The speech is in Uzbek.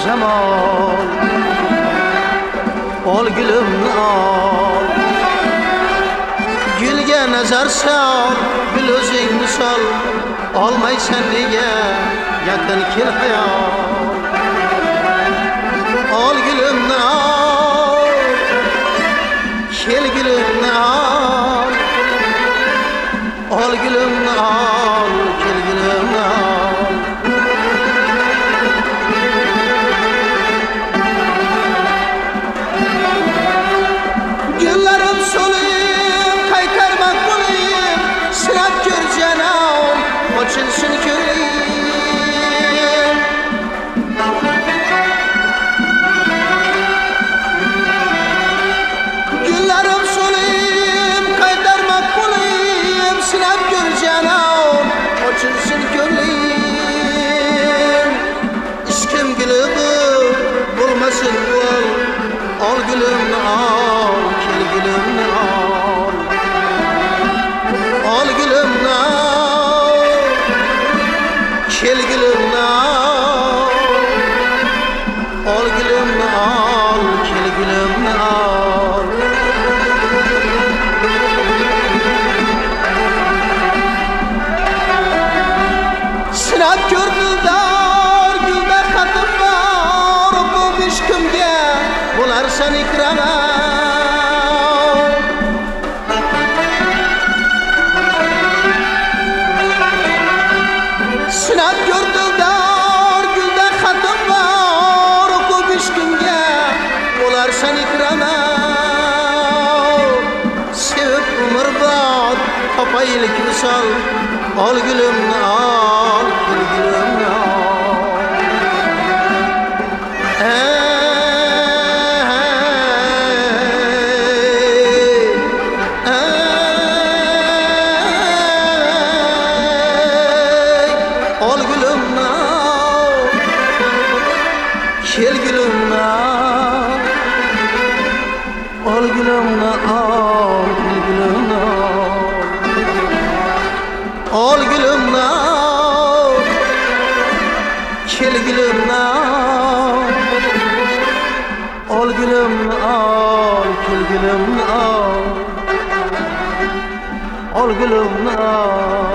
jamol. Ol gülümni ol, gülge nazar sol, gül özüngni sol. Olmaysan nega yaqin kel hayol. Ol gülümni ol, kel gülümni ol. Ol gülümni ol, kel gülümni ol. Güllarim solayım, qaytarmak bulayım. Sınab gör canım, ochilsin ko'nglim. Güllarim solayım, qaytarmak bulayım. Sınab gör canım, ochilsin ko'nglim. İşkim gülübü bulmasın bol. Ol gülümni ol, kel gülümni ol. Ol gülümni ol, kel gülümni ol. Ol gülümni ol, kel gülümni ol. Sınab gör dildar, gülda xatim bor. Bu ishqimga bo'larsan ikrama. Sınab gör dildar, gülda xatim bor. Bu ishqimga bo'larsan ikrama. Sevib umrbod topaylik misol. Ol gülümni ol, kel gülümni ol. Ol gülümni ol, kel gülümni ol. Ol gülümni ol, kel gülümni ol. Ol gülümni ol, kel gülümni ol. Ol gülümni ol, kel gülümni ol. Ol gülümni ol.